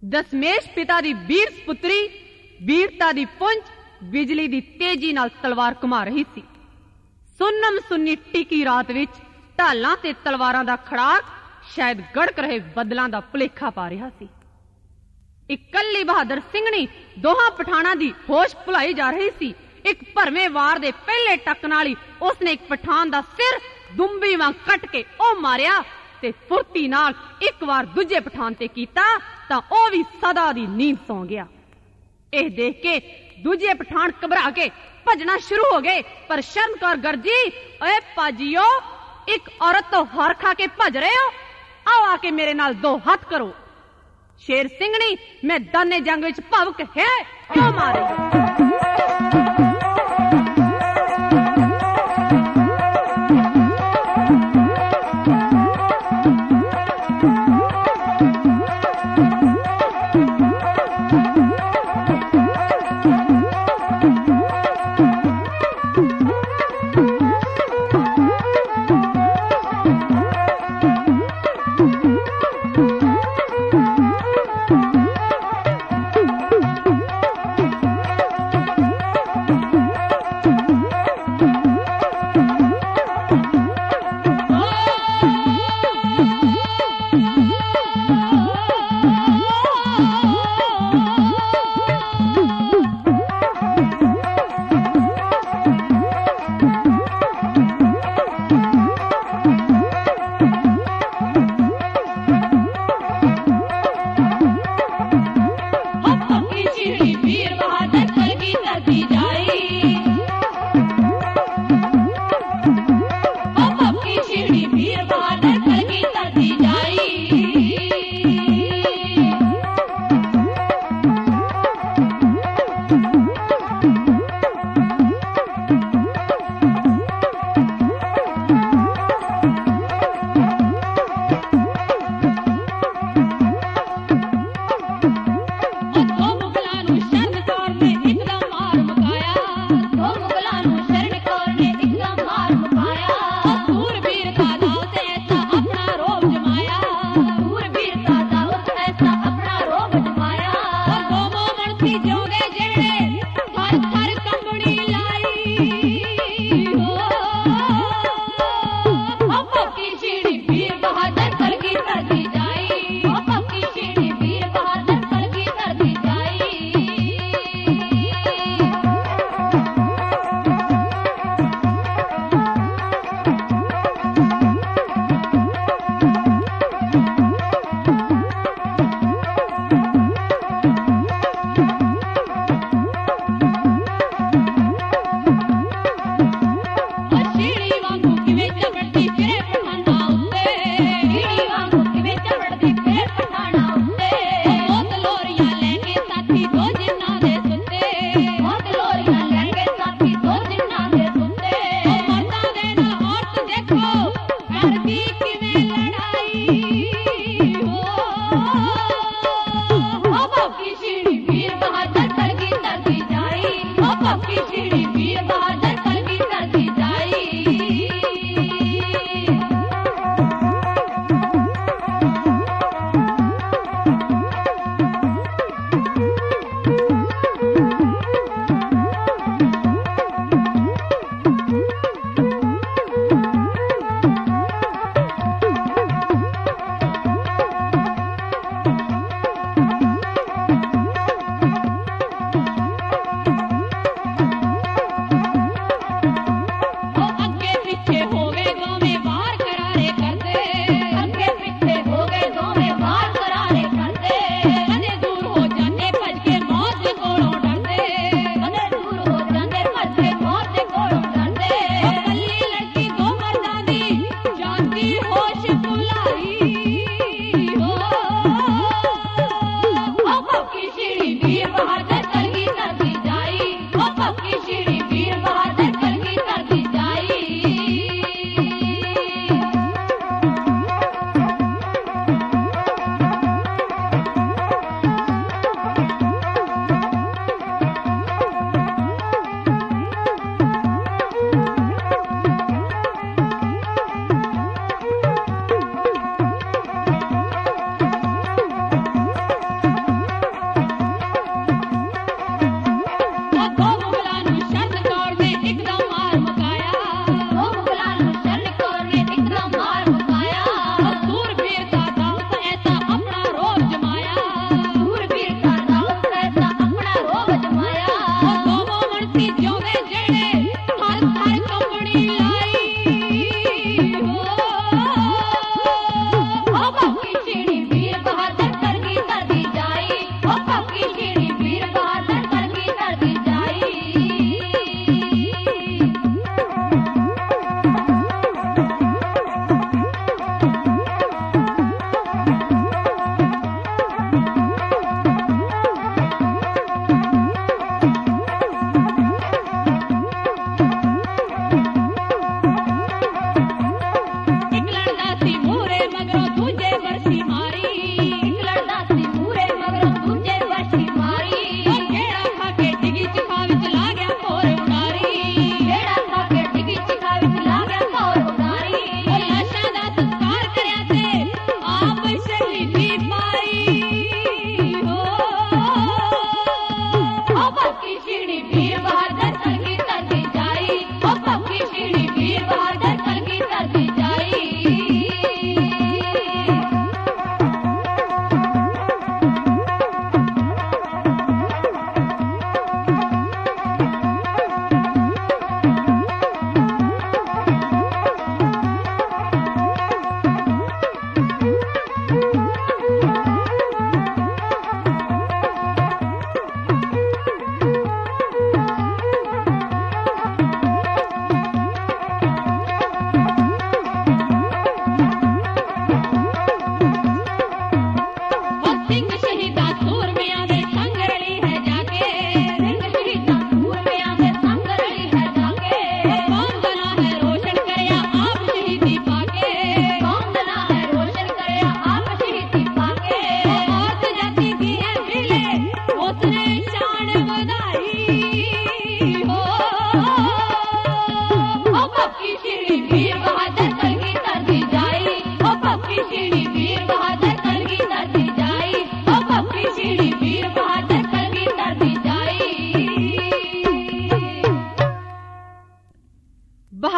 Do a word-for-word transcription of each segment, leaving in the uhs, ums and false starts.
दशमेश पिता दी वीर सपुत्री वीरता दी पुंज बिजली दी तेजी नाल तलवार घुमा रही सी। सुन्नम सुन्नी टिकी रात विच ढालां ते तलवारां दा खड़ाक शायद गड़क रहे बदलां दा भुलेखा पा रहा सी। इकल्ली बहादुर सिंघणी दोहां पठाणां दी होश भुलाई जा रही सी। एक भरवें वार दे पहले टक नाल ही उसने एक पठान दा सिर दुंबी वांग कट के ओ मारिया ते फुर्ती नाल एक बार दूजे पठान ते कीता तां ओ भी सदा दी नींद सौ गया। एह देख के दूजे पठान घबरा के भजना शुरू हो गए, पर शर्म कौर गरजी, ओए पाजियो, एक औरत तो हार खा के भज रहे हो, आओ आके मेरे नाल दो हाथ करो। शेर सिंघणी मैं दाने जंग विच भवक है क्यों मारे।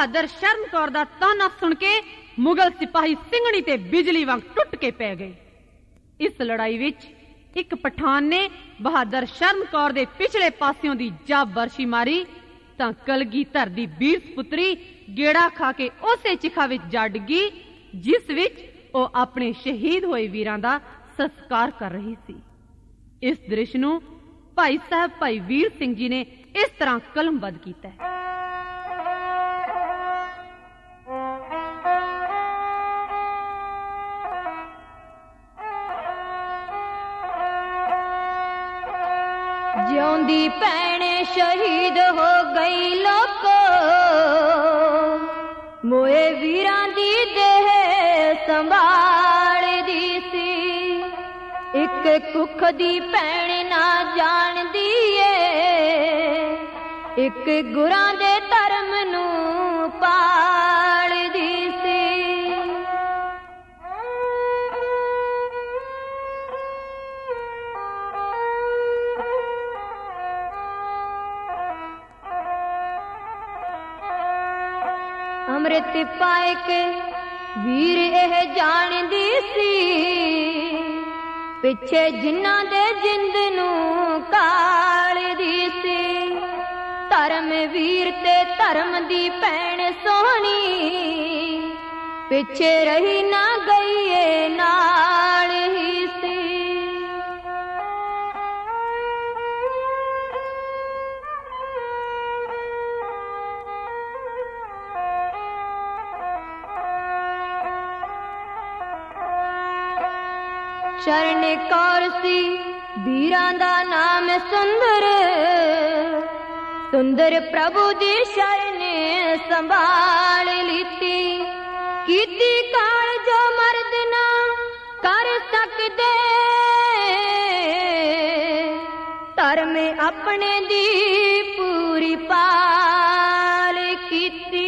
ਬਹਾਦਰ ਸ਼ਰਨ ਕੌਰ ਦਾ ਤਾਨਾ ਸੁਣ ਕੇ ਮੁਗਲ ਸਿਪਾਹੀ ਸਿੰਘਣੀ ਤੇ ਬਿਜਲੀ ਵਾਂਗ ਟੁੱਟ ਕੇ ਪੈ ਗਏ। ਇਸ ਲੜਾਈ ਵਿੱਚ ਇੱਕ ਪਠਾਨ ਨੇ ਬਹਾਦਰ ਸ਼ਰਨ ਕੌਰ ਦੇ ਪਿਛਲੇ ਪਾਸਿਓਂ ਦੀ ਜਾ ਬਰਸ਼ੀ ਮਾਰੀ ਤਾਂ ਕਲਗੀਧਰ ਦੀ ਵੀਰ ਸਪੁੱਤਰੀ ਗੇੜਾ ਖਾ ਕੇ ਉਸੇ ਚਿਖਾ ਵਿੱਚ ਜਾ ਡਿੱਗੀ ਜਿਸ ਵਿੱਚ ਉਹ ਆਪਣੇ ਸ਼ਹੀਦ ਹੋਏ ਵੀਰਾਂ ਦਾ ਸੰਸਕਾਰ ਕਰ ਰਹੀ ਸੀ। ਇਸ ਦ੍ਰਿਸ਼ ਨੂੰ ਭਾਈ ਸਾਹਿਬ ਭਾਈ ਵੀਰ ਸਿੰਘ ਜੀ ਨੇ ਇਸ ਤਰ੍ਹਾਂ ਕਲਮਬੱਧ ਕੀਤਾ ਹੈ। ਜਿਉਂਦੀ ਭੈਣੇ ਸ਼ਹੀਦ ਹੋ ਗਈ ਲੋਕੋ, ਮੋਏ ਵੀਰਾਂ ਦੀ ਦੇਹ ਸੰਭਾਲਦੀ ਸੀ। ਇੱਕ ਕੁੱਖ ਦੀ ਭੈਣ ਨਾ ਜਾਣਦੀ ਏ, ਇੱਕ ਗੁਰਾਂ ਦੇ ਧਰਮ ਨੂੰ ਪਾਲਦੀ ਸੀ। ਅੰਮ੍ਰਿਤ ਪਾਏ ਕੇ ਵੀਰ ਇਹ ਜਾਣਦੀ ਸੀ, ਪਿੱਛੇ ਜਿਨ੍ਹਾਂ ਦੇ ਜਿੰਦ ਨੂੰ ਕਾਲਦੀ ਸੀ। ਧਰਮ ਵੀਰ ਤੇ ਧਰਮ ਦੀ ਭੈਣ ਸੋਹਣੀ, ਪਿੱਛੇ ਰਹੀ ਨਾ ਗਈ ਏ ਨਾਲ ਹੀ ਸੀ। ਸ਼ਰਨ ਕੌਰ ਸੀ ਵੀਰਾਂ ਦਾ ਨਾਮ ਸੁੰਦਰ, ਸੁੰਦਰ ਪ੍ਰਭੂ ਦੀ ਸ਼ਰਨ ਸੰਭਾਲ ਲੀਤੀ। ਕੀਤੀ ਕਾਲ ਜੋ ਮਰਦ ਨਾ ਕਰ ਸਕਦੇ, ਧਰਮ ਆਪਣੇ ਦੀ ਪੂਰੀ ਪਾਲ ਕੀਤੀ।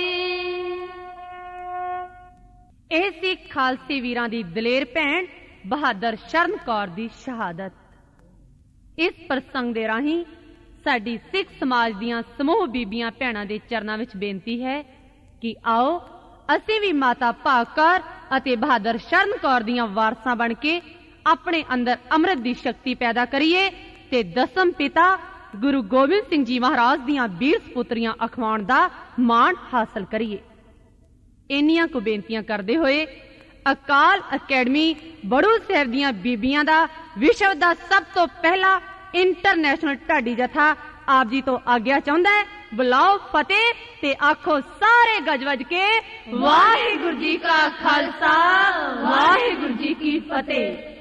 ਇਹ ਸੀ ਖਾਲਸੀ ਵੀਰਾਂ ਦੀ ਦਲੇਰ ਭੈਣ ਬਹਾਦਰ ਸ਼ਰਨ ਕੌਰ ਦੀ ਸ਼ਹਾਦਤ। ਇਸ ਪ੍ਰਸੰਗ ਦੇ ਰਾਹੀਂ ਸਾਡੀ ਸਿੱਖ ਸਮਾਜ ਦੀਆਂ ਸਮੂਹ ਬੀਬੀਆਂ ਭੈਣਾਂ ਦੇ ਚਰਨਾਂ ਵਿੱਚ ਬੇਨਤੀ ਹੈ ਕਿ ਆਓ ਅਸੀਂ ਵੀ ਮਾਤਾ ਭਾਗ ਕੌਰ ਅਤੇ ਬਹਾਦਰ ਸ਼ਰਨ ਕੌਰ ਦੀਆਂ ਵਾਰਸਾਂ ਬਣ ਕੇ ਆਪਣੇ ਅੰਦਰ ਅੰਮ੍ਰਿਤ ਦੀ ਸ਼ਕਤੀ ਪੈਦਾ ਕਰੀਏ ਤੇ ਦਸਮ ਪਿਤਾ ਗੁਰੂ ਗੋਬਿੰਦ ਸਿੰਘ ਜੀ ਮਹਾਰਾਜ ਦੀਆਂ ਵੀਰ ਸਪੁੱਤਰੀਆਂ ਅਖਵਾਉਣ ਦਾ ਮਾਣ ਹਾਸਲ ਕਰੀਏ। ਇੰਨੀਆਂ ਕੁ ਬੇਨਤੀਆਂ ਕਰਦੇ ਹੋਏ ਅਕਾਲ ਅਕੈਡਮੀ ਬੜੂ ਸਾਹਿਬ ਦੀਆਂ ਬੀਬੀਆਂ ਦਾ ਵਿਸ਼ਵ ਦਾ ਸਭ ਤੋਂ ਪਹਿਲਾ ਇੰਟਰਨੈਸ਼ਨਲ ਢਾਡੀ ਜਥਾ ਆਪ ਜੀ ਤੋਂ ਆਗਿਆ ਚਾਹੁੰਦਾ ਹੈ। ਬੁਲਾਓ ਫਤਿਹ ਤੇ ਆਖੋ ਸਾਰੇ ਗੱਜ ਵੱਜ ਕੇ ਵਾਹਿਗੁਰੂ ਜੀ ਕਾ ਖਾਲਸਾ ਵਾਹਿਗੁਰੂ ਜੀ ਕੀ ਫਤਿਹ।